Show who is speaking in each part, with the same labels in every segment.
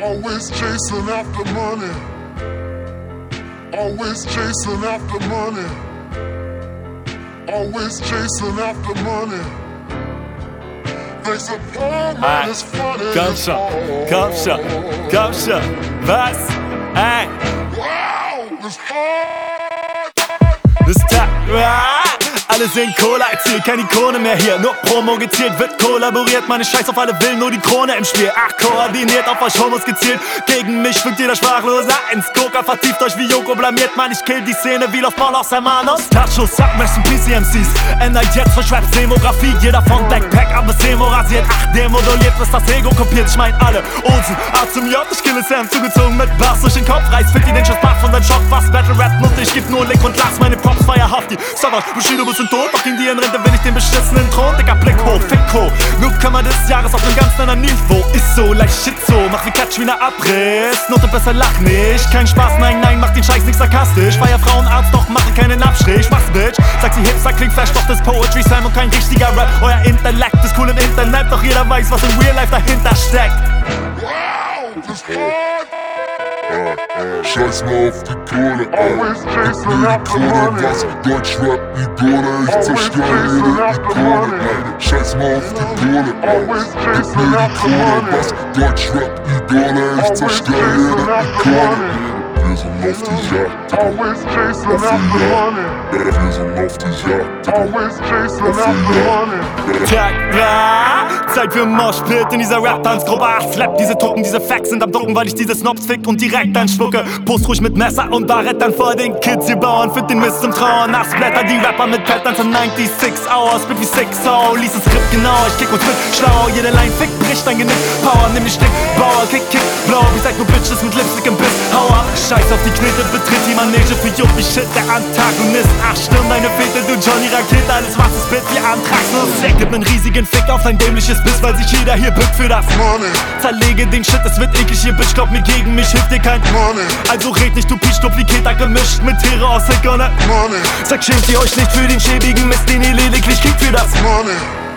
Speaker 1: Always chasing after money. Always chasing after money. Always chasing after money. They say poor man is funny.
Speaker 2: Komm schon, komm schon, komm schon. Was? Ey.
Speaker 1: Wow, it's hard.
Speaker 2: Das Tag. Alle sehen Cola erzielt, keine Ikone mehr hier. Nur Promo gezielt, wird kollaboriert. Meine Scheiß auf alle Willen, nur die Krone im Spiel. Ach, koordiniert, auf euch Homos gezielt. Gegen mich schwingt jeder Sprachloser ins Coca. Vertieft euch wie Joko blamiert. Mann, ich kill die Szene wie Los Paulos Hermanos. Startschuss, Sack, Messen, PCMCs. Ändert jetzt verschwappt Demografie. Jeder von Backpack, aber Semo rasiert. Ach, demoduliert, bis das Ego kopiert. Ich mein alle Olsen, A zum J. Ich kille Sam, zugezogen mit Bass durch den Kopf. Reiß, find die den Schuss, Bach von deinem Schock. Was Battle Rap nutzt, ich geb nur Lick und lass meine Props feierhaft. Die Server, Bushido, bist tot. Doch gegen die in Rente will ich den beschissenen Thron. Digga, Blick hoch, Fick hoch. Newcomer des Jahres auf nem ganz anderen Niveau. Ist so, leicht shit so. Mach wie Katsch wie ne Abriss. Note besser lach nicht. Kein Spaß, nein, nein, mach den Scheiß nicht sarkastisch. Feier Frauenarzt, doch mache keinen Abstrich. Was, Bitch? Sagt sie Hipster, klingt flash, doch das Poetry Slam und kein richtiger Rap. Euer Intellekt ist cool im Internet, doch jeder weiß, was im Real Life dahinter steckt.
Speaker 1: Wow, it's hard.
Speaker 3: Scheiß mal auf die Kohle, gib mir die Kohle, was Deutschrap-Idole, ich zerstöre jede Ikone, scheiß mal auf die Kohle, gib mir die Kohle, was Deutschrap-Idole, ich zerstöre jede Ikone. Wir sind auf die Jagd,
Speaker 1: Always chasing after money.
Speaker 3: wir sind auf die Jagd,
Speaker 1: Always chasing after money.
Speaker 2: Tag, Zeit für Moshpit in dieser Rap-Tanzgruppe. Slap diese Tucken, diese Facts sind am Ducken, weil ich diese Snobs fick und direkt anspucke. Post ruhig mit Messer und Barrettern vor den Kids, ihr Bauern, find den Mist zum Trauern. Nassblätter, die Rapper mit Patterns in 96 Hours, spit wie 6 Hour, lies das Skript genau, ich kick und spit schlau. Jede Line fick, bricht dein Genick, Power, nimm die Stick, Bauer, kick, blau, wie seid nur Bitches mit Lipstick im Biss, hau ab. Scheiß auf die Knete, betritt die Manege für Jupp, wie Shit, der Antagonist. Ach, stirn deine Fete, du Johnny Rakete, alles was ist Bit wie Antragsnuss. Gib nen riesigen Fick auf dein dämliches Biss, weil sich jeder hier bückt für das
Speaker 1: Money.
Speaker 2: Zerlege den Shit, es wird eklig, ihr Bitch, glaub mir, gegen mich hilft dir kein
Speaker 1: Money.
Speaker 2: Also red nicht, du Pisch-Duplikator gemischt mit Tiere aus Hickonne.
Speaker 1: Money.
Speaker 2: Sag, schämt ihr euch nicht für den schäbigen Mist, den ihr lediglich kriegt für das
Speaker 1: Money.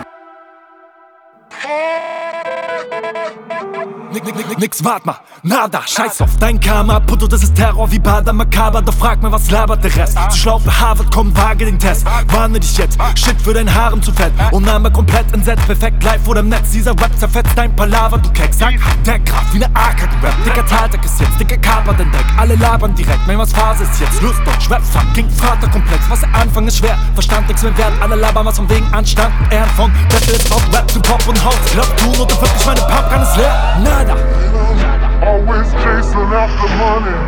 Speaker 2: Nix, wart mal, nada, scheiß auf dein Karma. Puto, das ist Terror wie Bader Makaber. Doch frag mal, was labert der Rest? Zu schlau für Harvard, komm, wage den Test. Warne dich jetzt, Shit für dein Haaren zu fett. Und Name komplett entsetzt, perfekt live oder im Netz. Dieser Rap zerfetzt dein Palaver, du Keck. Sag, der Kraft wie ne AK, du Rap. Dicker Taltag ist jetzt, dicker Kaper, den Deck. Alle labern direkt, mein was Phase ist jetzt. Lust, Deutsch, Rap, fucking Vaterkomplex. Was der Anfang ist schwer, Verstand nix mehr wert. Alle labern was vom Wegen Anstand. Ehren von Battle ist auf Rap zu Pop und Haus. Glaub du nur, du wirklich, meine Pumpgun ist leer. Nada.
Speaker 1: Always chasing after money.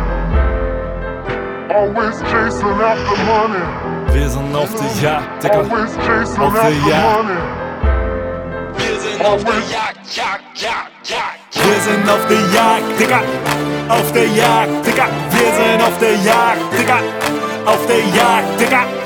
Speaker 1: Always chasing after money.
Speaker 2: Wir sind auf der Jagd, Digga.
Speaker 1: Always chasing
Speaker 2: Auf der
Speaker 1: after
Speaker 2: Jagd.
Speaker 1: money.
Speaker 4: Wir sind auf der Jagd.
Speaker 2: Wir sind auf der Jagd, Digga. Auf der Jagd, Digga. Wir sind auf der Jagd, Digga. Auf der Jagd, Digga.